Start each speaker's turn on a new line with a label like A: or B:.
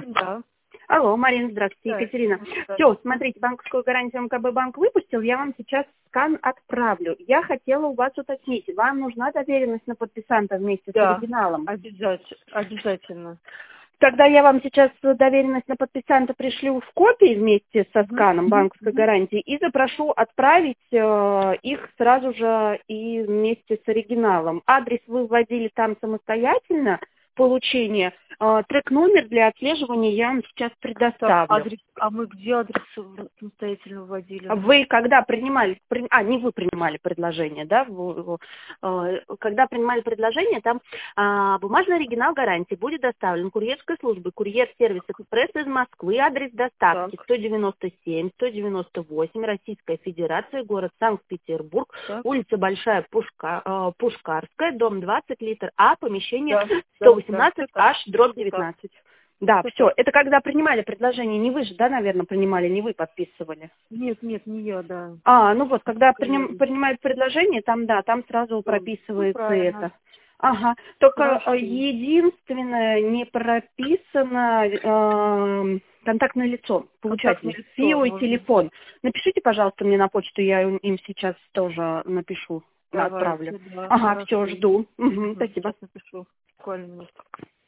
A: Да.
B: Алло, Марина, здравствуйте,
A: Да.
B: Екатерина.
A: Да.
B: Все, смотрите, банковскую гарантию МКБ банк выпустил, я вам сейчас скан отправлю. Я хотела у вас уточнить, вам нужна доверенность на подписанта вместе с
A: Да.
B: оригиналом?
A: Обязательно.
B: Тогда я вам сейчас доверенность на подписанта пришлю в копии вместе со сканом банковской гарантии и запрошу отправить их сразу же и вместе с оригиналом. Адрес вы вводили там самостоятельно, получение. Трек-номер для отслеживания я вам сейчас
A: Так,
B: предоставлю.
A: адрес. А мы где адрес самостоятельно вводили?
B: Вы когда принимали, не вы принимали предложение, да? Когда принимали предложение, там бумажный оригинал гарантии будет доставлен курьерской службой, курьер-сервис «Экспресс» из Москвы, адрес доставки
A: Так.
B: 197, 198, Российская Федерация, город Санкт-Петербург,
A: Так.
B: улица Большая Пушкарская, дом 20, литр А, помещение
A: Да.
B: 118H, дробь
A: Все так.
B: 19. Да,
A: Все
B: все.
A: так.
B: Это когда принимали предложение, не вы же, да, наверное, принимали, не вы подписывали.
A: Нет, не я, да.
B: Ну вот, когда
A: Коллеги.
B: принимают предложение, там, да, там сразу
A: Ну,
B: прописывается
A: правильно.
B: это. Ага, только
A: Хорошо.
B: единственное, не прописано контактное лицо
A: Контактное
B: получателя,
A: лицо.
B: ФИО и
A: Можно.
B: телефон. Напишите, пожалуйста, мне на почту, я им сейчас тоже напишу, отправлю.
A: Давайте, да.
B: Ага, все,
A: Хорошо.
B: жду. Угу, спасибо.
A: Сейчас напишу. Буквально минутку.